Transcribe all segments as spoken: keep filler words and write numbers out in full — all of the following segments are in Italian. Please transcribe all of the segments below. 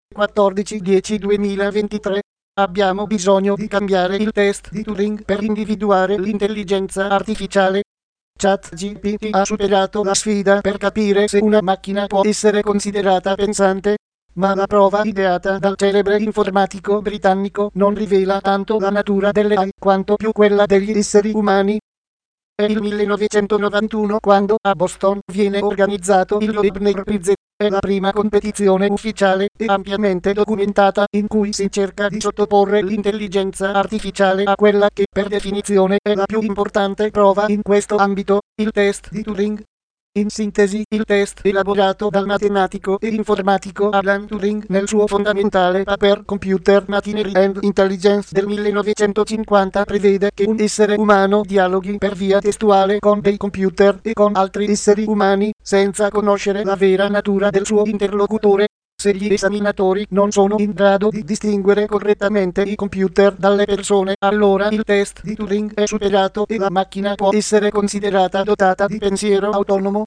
quattordici dieci duemilaventitré. Abbiamo bisogno di cambiare il test di Turing per individuare l'intelligenza artificiale. ChatGPT ha superato la sfida per capire se una macchina può essere considerata pensante. Ma la prova ideata dal celebre informatico britannico non rivela tanto la natura delle A I quanto più quella degli esseri umani. È il millenovecentonovantuno quando a Boston viene organizzato il Loebner Prize. È la prima competizione ufficiale e ampiamente documentata in cui si cerca di sottoporre l'intelligenza artificiale a quella che per definizione è la più importante prova in questo ambito, il test di Turing. In sintesi, il test elaborato dal matematico e informatico Alan Turing nel suo fondamentale paper Computer Machinery and Intelligence del millenovecentocinquanta prevede che un essere umano dialoghi per via testuale con dei computer e con altri esseri umani, senza conoscere la vera natura del suo interlocutore. Se gli esaminatori non sono in grado di distinguere correttamente i computer dalle persone, allora il test di Turing è superato e la macchina può essere considerata dotata di pensiero autonomo.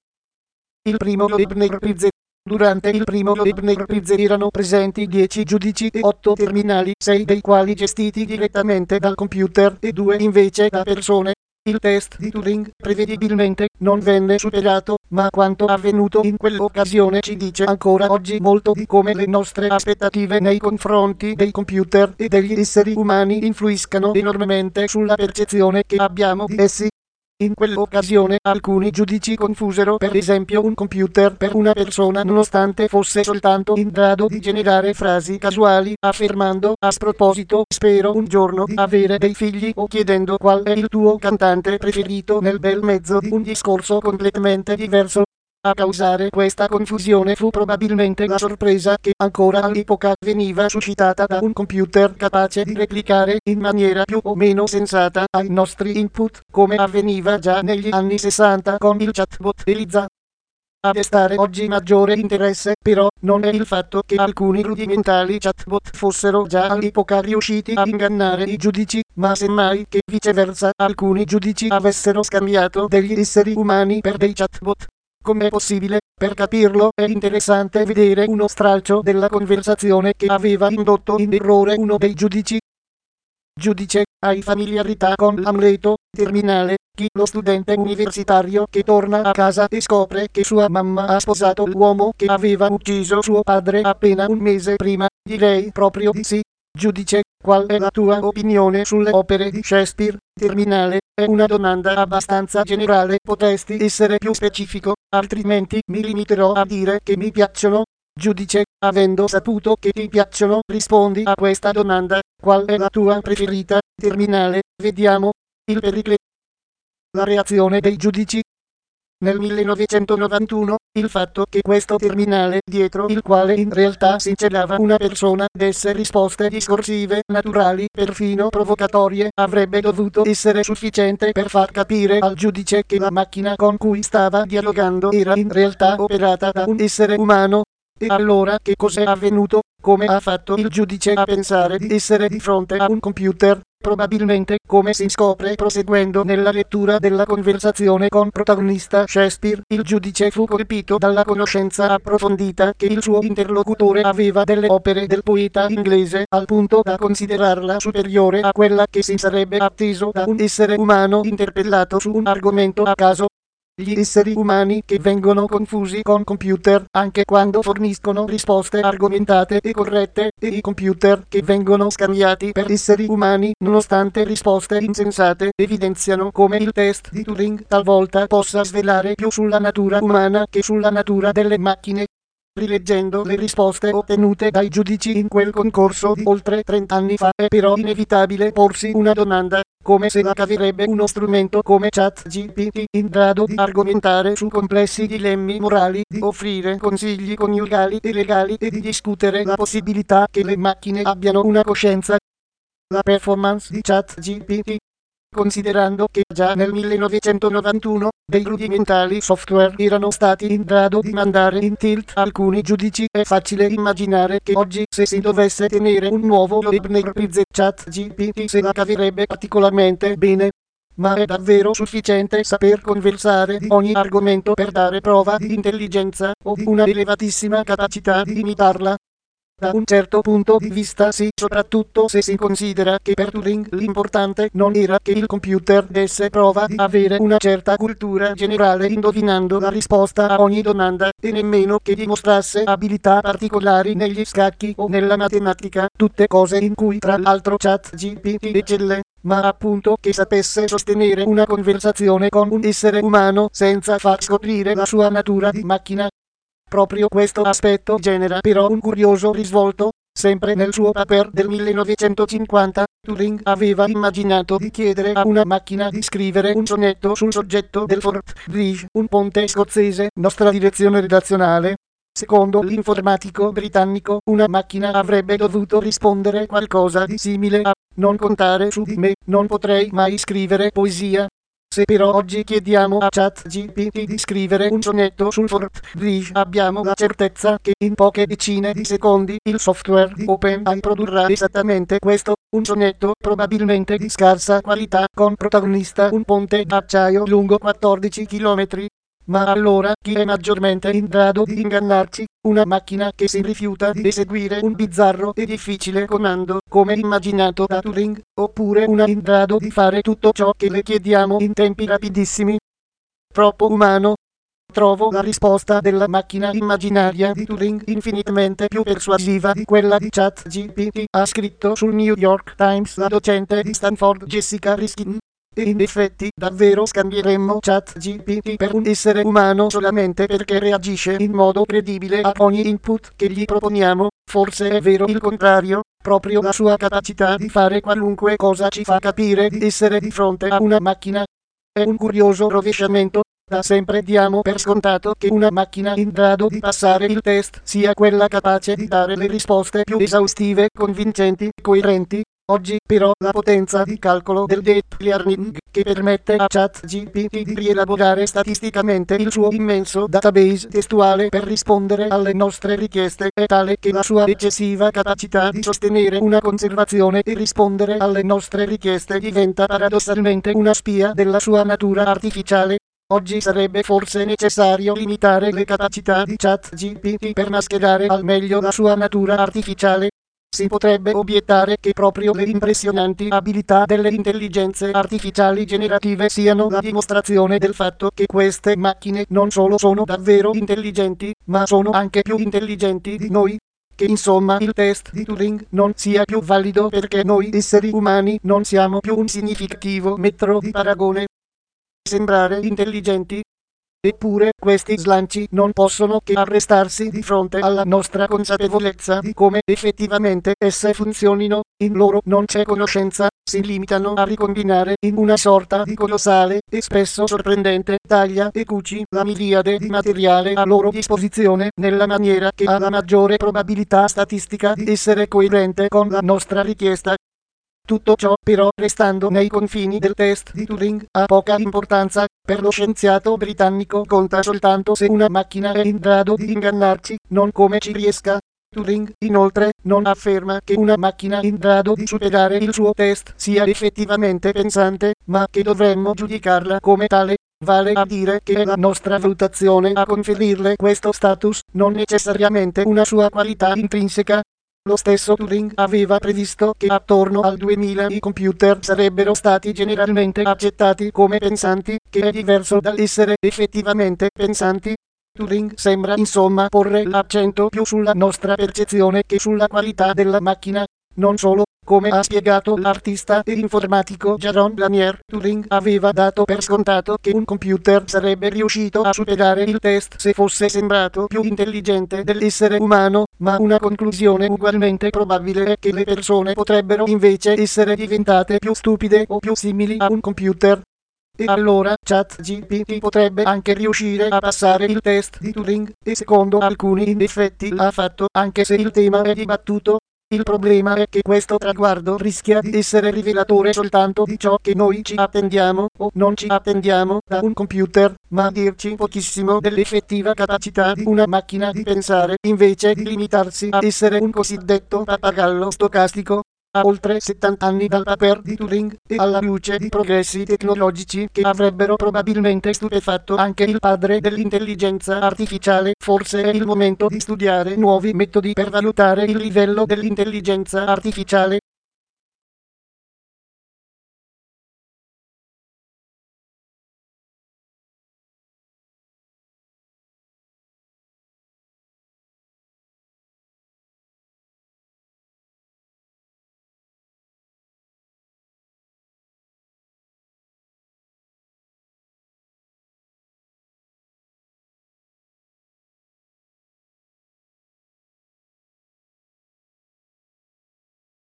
Il primo Loebner Prize. Durante il primo Loebner Prize erano presenti dieci giudici e otto terminali, sei dei quali gestiti direttamente dal computer e due invece da persone. Il test di Turing, prevedibilmente, non venne superato, ma quanto avvenuto in quell'occasione ci dice ancora oggi molto di come le nostre aspettative nei confronti dei computer e degli esseri umani influiscano enormemente sulla percezione che abbiamo di essi. In quell'occasione alcuni giudici confusero per esempio un computer per una persona nonostante fosse soltanto in grado di generare frasi casuali, affermando a sproposito spero un giorno di avere dei figli o chiedendo qual è il tuo cantante preferito nel bel mezzo di un discorso completamente diverso. A causare questa confusione fu probabilmente la sorpresa che ancora all'epoca veniva suscitata da un computer capace di replicare in maniera più o meno sensata ai nostri input, come avveniva già negli anni sessanta con il chatbot Eliza. A destare oggi maggiore interesse, però, non è il fatto che alcuni rudimentali chatbot fossero già all'epoca riusciti a ingannare i giudici, ma semmai che viceversa alcuni giudici avessero scambiato degli esseri umani per dei chatbot. Com'è possibile? Per capirlo è interessante vedere uno stralcio della conversazione che aveva indotto in errore uno dei giudici. Giudice, hai familiarità con l'Amleto, terminale, chi lo studente universitario che torna a casa e scopre che sua mamma ha sposato l'uomo che aveva ucciso suo padre appena un mese prima, direi proprio di sì. Giudice, qual è la tua opinione sulle opere di Shakespeare? Terminale, è una domanda abbastanza generale, potresti essere più specifico, altrimenti mi limiterò a dire che mi piacciono. Giudice, avendo saputo che ti piacciono, rispondi a questa domanda, qual è la tua preferita? Terminale, vediamo. Il Pericle. La reazione dei giudici. Nel millenovecentonovantuno, il fatto che questo terminale, dietro il quale in realtà si celava una persona, desse risposte discorsive, naturali, perfino provocatorie, avrebbe dovuto essere sufficiente per far capire al giudice che la macchina con cui stava dialogando era in realtà operata da un essere umano. E allora che cos'è avvenuto? Come ha fatto il giudice a pensare di essere di fronte a un computer? Probabilmente, come si scopre proseguendo nella lettura della conversazione con protagonista Shakespeare, il giudice fu colpito dalla conoscenza approfondita che il suo interlocutore aveva delle opere del poeta inglese, al punto da considerarla superiore a quella che si sarebbe atteso da un essere umano interpellato su un argomento a caso. Gli esseri umani che vengono confusi con computer anche quando forniscono risposte argomentate e corrette, e i computer che vengono scambiati per esseri umani nonostante risposte insensate, evidenziano come il test di Turing talvolta possa svelare più sulla natura umana che sulla natura delle macchine. Rileggendo le risposte ottenute dai giudici in quel concorso di oltre trenta anni fa, è però inevitabile porsi una domanda: come se la caverebbe uno strumento come ChatGPT, in grado di argomentare su complessi dilemmi morali, di offrire consigli coniugali e legali e di discutere la possibilità che le macchine abbiano una coscienza. La performance di ChatGPT. Considerando che già nel millenovecentonovantuno dei rudimentali software erano stati in grado di mandare in tilt alcuni giudici, è facile immaginare che oggi, se si dovesse tenere un nuovo Loebner Prize, ChatGPT se la caverebbe particolarmente bene. Ma è davvero sufficiente saper conversare di ogni argomento per dare prova di intelligenza o di una elevatissima capacità di imitarla? Da un certo punto di vista sì, soprattutto se si considera che per Turing l'importante non era che il computer desse prova di avere una certa cultura generale indovinando la risposta a ogni domanda, e nemmeno che dimostrasse abilità particolari negli scacchi o nella matematica, tutte cose in cui tra l'altro ChatGPT eccelle, ma appunto che sapesse sostenere una conversazione con un essere umano senza far scoprire la sua natura di macchina. Proprio questo aspetto genera però un curioso risvolto. Sempre nel suo paper del millenovecentocinquanta, Turing aveva immaginato di chiedere a una macchina di scrivere un sonetto sul soggetto del Forth Bridge, un ponte scozzese, nostra direzione redazionale. Secondo l'informatico britannico, una macchina avrebbe dovuto rispondere qualcosa di simile a: non contare su di me, non potrei mai scrivere poesia. Se però oggi chiediamo a ChatGPT di scrivere un sonetto sul Forth Bridge, abbiamo la certezza che in poche decine di secondi il software di OpenAI produrrà esattamente questo, un sonetto probabilmente di scarsa qualità, con protagonista un ponte d'acciaio lungo quattordici chilometri. Ma allora, chi è maggiormente in grado di ingannarci? Una macchina che si rifiuta di eseguire un bizzarro e difficile comando, come immaginato da Turing, oppure una in grado di fare tutto ciò che le chiediamo in tempi rapidissimi? Troppo umano. Trovo la risposta della macchina immaginaria di Turing infinitamente più persuasiva di quella di ChatGPT, ha scritto sul New York Times la docente di Stanford Jessica Riskin. E in effetti, davvero scambieremmo ChatGPT per un essere umano solamente perché reagisce in modo credibile a ogni input che gli proponiamo? Forse è vero il contrario, proprio la sua capacità di fare qualunque cosa ci fa capire di essere di fronte a una macchina. È un curioso rovesciamento. Da sempre diamo per scontato che una macchina in grado di passare il test sia quella capace di dare le risposte più esaustive, convincenti e coerenti. Oggi, però, la potenza di calcolo del deep learning, che permette a ChatGPT di rielaborare statisticamente il suo immenso database testuale per rispondere alle nostre richieste, è tale che la sua eccessiva capacità di sostenere una conservazione e rispondere alle nostre richieste diventa paradossalmente una spia della sua natura artificiale. Oggi sarebbe forse necessario limitare le capacità di ChatGPT per mascherare al meglio la sua natura artificiale. Si potrebbe obiettare che proprio le impressionanti abilità delle intelligenze artificiali generative siano la dimostrazione del fatto che queste macchine non solo sono davvero intelligenti, ma sono anche più intelligenti di noi. Che insomma il test di Turing non sia più valido perché noi esseri umani non siamo più un significativo metro di paragone. Sembrare intelligenti. Eppure questi slanci non possono che arrestarsi di fronte alla nostra consapevolezza di come effettivamente esse funzionino. In loro non c'è conoscenza, si limitano a ricombinare in una sorta di colossale e spesso sorprendente taglia e cuci la miriade di materiale a loro disposizione nella maniera che ha la maggiore probabilità statistica di essere coerente con la nostra richiesta. Tutto ciò, però, restando nei confini del test di Turing, ha poca importanza. Per lo scienziato britannico conta soltanto se una macchina è in grado di ingannarci, non come ci riesca. Turing, inoltre, non afferma che una macchina in grado di superare il suo test sia effettivamente pensante, ma che dovremmo giudicarla come tale. Vale a dire che è la nostra valutazione a conferirle questo status, non necessariamente una sua qualità intrinseca. Lo stesso Turing aveva previsto che attorno al duemila i computer sarebbero stati generalmente accettati come pensanti, che è diverso dall'essere effettivamente pensanti. Turing sembra insomma porre l'accento più sulla nostra percezione che sulla qualità della macchina. Non solo, come ha spiegato l'artista e informatico Jaron Lanier, Turing aveva dato per scontato che un computer sarebbe riuscito a superare il test se fosse sembrato più intelligente dell'essere umano, ma una conclusione ugualmente probabile è che le persone potrebbero invece essere diventate più stupide o più simili a un computer. E allora ChatGPT potrebbe anche riuscire a passare il test di Turing, e secondo alcuni in effetti l'ha fatto, anche se il tema è dibattuto. Il problema è che questo traguardo rischia di essere rivelatore soltanto di ciò che noi ci attendiamo o non ci attendiamo da un computer, ma dirci pochissimo dell'effettiva capacità di una macchina di pensare, invece di limitarsi a essere un cosiddetto pappagallo stocastico. A oltre settanta anni dal paper di Turing, e alla luce di progressi tecnologici che avrebbero probabilmente stupefatto anche il padre dell'intelligenza artificiale, forse è il momento di studiare nuovi metodi per valutare il livello dell'intelligenza artificiale.